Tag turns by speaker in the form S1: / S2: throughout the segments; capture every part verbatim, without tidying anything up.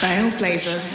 S1: Trailblazers.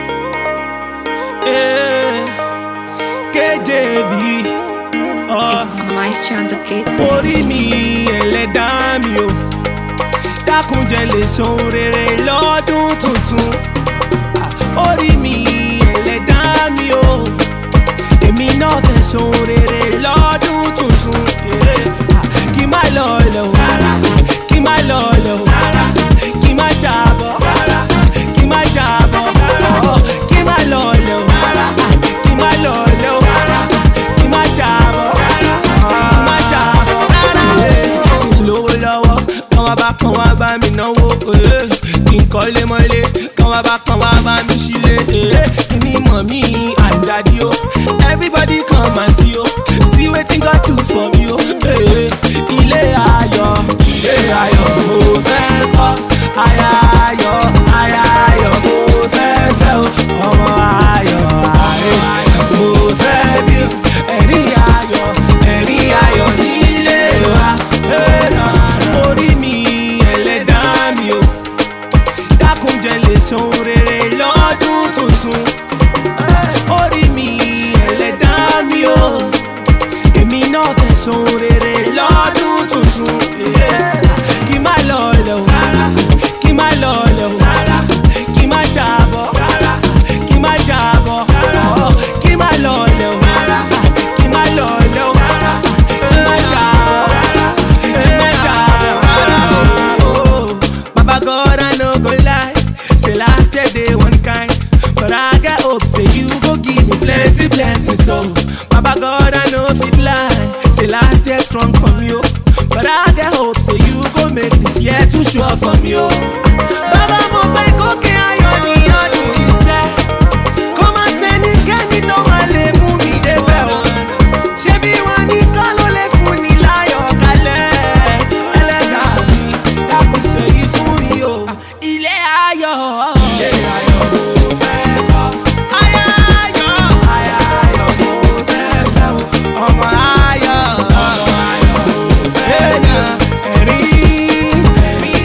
S2: Yeah, K J V. Oh,
S3: It's Maestro on the beat.
S2: orí mi ẹlẹ́dàá mi o, dákun jẹ́ lè ṣohun rere lọ́dún tuntun. Ah, orí mi ẹlẹ́dàá mi o, èmi náà fẹ́ ṣohun rere lọ́dún tuntun. Yeah. Ah, kí má lọ lọ rárá, kí má lọ lọ rárá, kí má jábọ́ rárá, kí má jábọ́ rárá, kí má lọ lọ rárá, kí má lọ lọ rárá, kí má jábọ́ rárá, kí má jábọ́ rárá. Kí n lówó lọ́wọ́, kán wá bá kán wá bá mi náwó. Kí n kọ́lé mọ́lé, kán wá bá kán wá bá mi sílé. Èmi mọ̀ mí and daddy o, everybody come and see o, see wetin God do for me o. Ilé ayọ̀, ilé ayọ̀ mo fẹ́ kọ́, aya ayọ̀, aya ayọ̀ mo fẹ́ fẹ́ o, ọmọ ayọ̀ ayọ̀ mo fẹ́ bí o. Ẹ̀rín ayọ̀, ẹ̀rín ayọ̀ nílé wa. Orí mi ẹlẹ́dàá mi o, dákun jẹ́ lè ṣohun rere lọ́dún tuntun. Orí mi ẹlẹ́dàá mi o, èmi náà fẹ́ ṣohun rere lọ́dún tuntun. Kí má lọ lọ rárá, kí má lọ lọ rárá, kí má jábọ́ rárá, kí má jábọ́ rárá, kí má lọ lọ rárá, kí má lọ lọ rárá, kí má jábọ́ rárá, kí má jábọ́ rárá. Oh, Baba God, I no go lie, say last year dey one kind, but I get hope say you go give me plenty blessings. So Baba God, I no fit lie, say last year strong for me o, but I get hope say you go make this year too sure for me o. Baba mo fẹ́ gòkè ayọ̀ ní ọdún yìí sẹ́, kó má sẹ́ni kẹ́ni tó máa lè mú mi débẹ̀ o. Ṣebí wọn ní kọ́ ló lè fún ni láyọ̀ kalẹ̀, ẹlẹ́dàá mi dákun ṣèyí fún mi o. Ilé ayọ̀, ilé ayọ̀ mo fẹ́ kọ́, aya ayọ̀, aya ayọ̀ mo fẹ́ fẹ́ o, ọmọ ayọ̀, ọmọ ayọ̀ mo fẹ́ ní ẹ̀rín, ẹ̀rín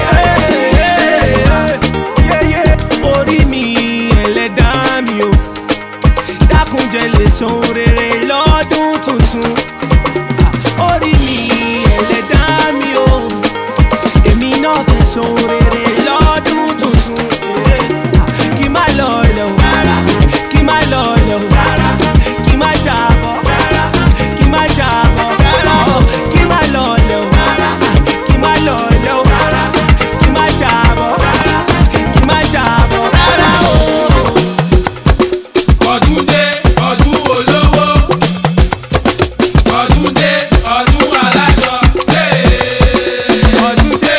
S2: ayọ̀. Orí mi ẹlẹ́dàá mi o, dákun jẹ́ lè ṣohun rere lọ́dún tuntun. Orí mi ẹlẹ́dàá mi o, èmi náà fẹ́ ṣohun rere lọ́dún tuntun. Kí má lọ lọ rárá, kí má lọ lọ rárá, kí má jábọ́ rárá, kí má jábọ́ rárá, kí má lọ lọ rárá, kí má lọ lọ rárá, kí má jábọ́ rárá, kí má jábọ́ rárá.
S4: Ọdún dé, ọdún olówó. Ọdún dé, ọdún aláṣọ.
S2: Ọdún dé,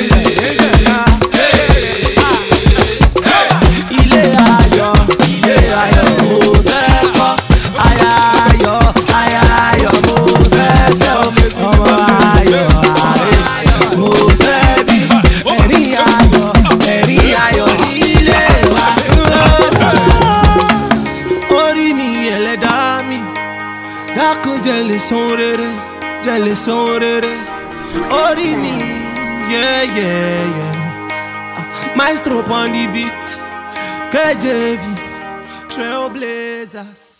S2: ilé ayọ̀, ilé ayọ̀ mo fẹ́ kọ́, aya ayọ̀, aya ayọ̀ mo fẹ́ fẹ́ o, ọmọ ayọ̀ ayọ̀ mo fẹ́ bí, ẹ̀rín ayọ̀, ẹ̀rín ayọ̀ nílé wa. Orí mi ẹlẹ́dàá mi, dákun jẹ́ lè ṣohun rere, jẹ́ lè ṣohun rere. Orí mi, yeah, yeah, yeah. Maestro on the beat, K J V, Trailblazers.